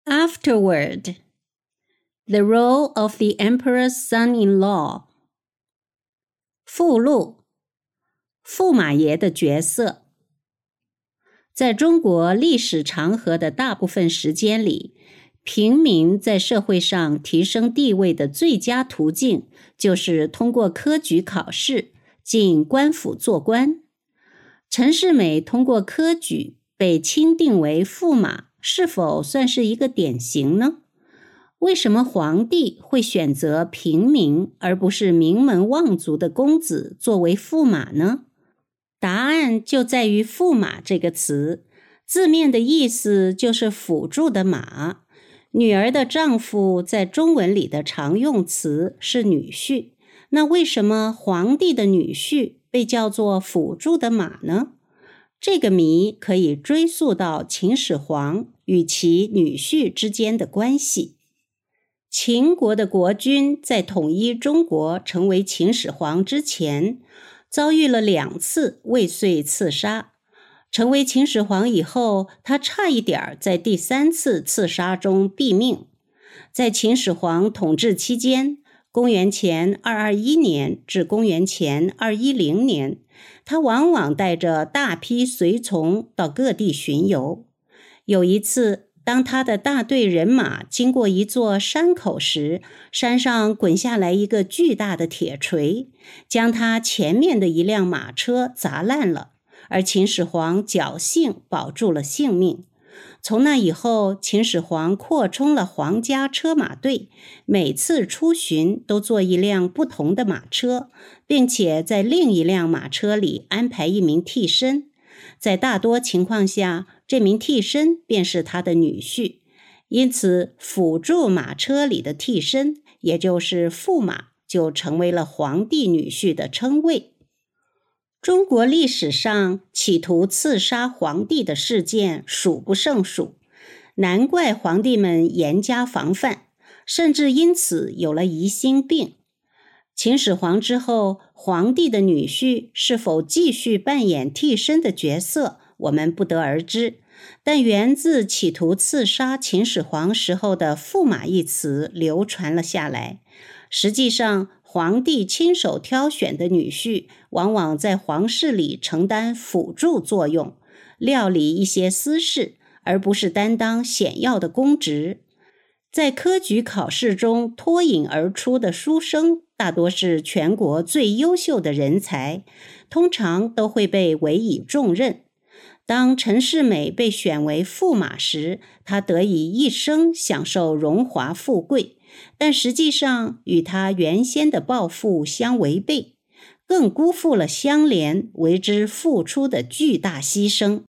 Afterward, the role of the emperor's son-in-law. 附录，驸马爷的角色。在中国历史长河的大部分时间里，平民在社会上提升地位的最佳途径就是通过科举考试进官府做官。陈世美通过科举被钦定为驸马，是否算是一个典型呢？为什么皇帝会选择平民而不是名门望族的公子作为驸马呢？答案就在于驸马这个词，字面的意思就是辅助的马。女儿的丈夫在中文里的常用词是女婿，那为什么皇帝的女婿被叫做辅助的马呢？这个谜可以追溯到秦始皇与其女婿之间的关系。秦国的国君在统一中国成为秦始皇之前，遭遇了2次未遂刺杀。成为秦始皇以后，他差一点在第3次刺杀中毙命。在秦始皇统治期间，公元前221年至公元前210年，他往往带着大批随从到各地巡游。有一次，当他的大队人马经过一座山口时，山上滚下来一个巨大的铁锤，将他前面的一辆马车砸烂了，而秦始皇侥幸保住了性命。从那以后，秦始皇扩充了皇家车马队，每次出巡都坐一辆不同的马车，并且在另一辆马车里安排一名替身。在大多情况下，这名替身便是他的女婿，因此辅助马车里的替身，也就是驸马，就成为了皇帝女婿的称谓。中国历史上企图刺杀皇帝的事件数不胜数，难怪皇帝们严加防范，甚至因此有了疑心病。秦始皇之后，皇帝的女婿是否继续扮演替身的角色，我们不得而知，但源自企图刺杀秦始皇时候的驸马一词流传了下来。实际上，皇帝亲手挑选的女婿往往在皇室里承担辅助作用，料理一些私事，而不是担当显要的公职。在科举考试中脱颖而出的书生大多是全国最优秀的人才，通常都会被委以重任。当陈世美被选为驸马时，他得以一生享受荣华富贵，但实际上与他原先的抱负相违背，更辜负了相连为之付出的巨大牺牲。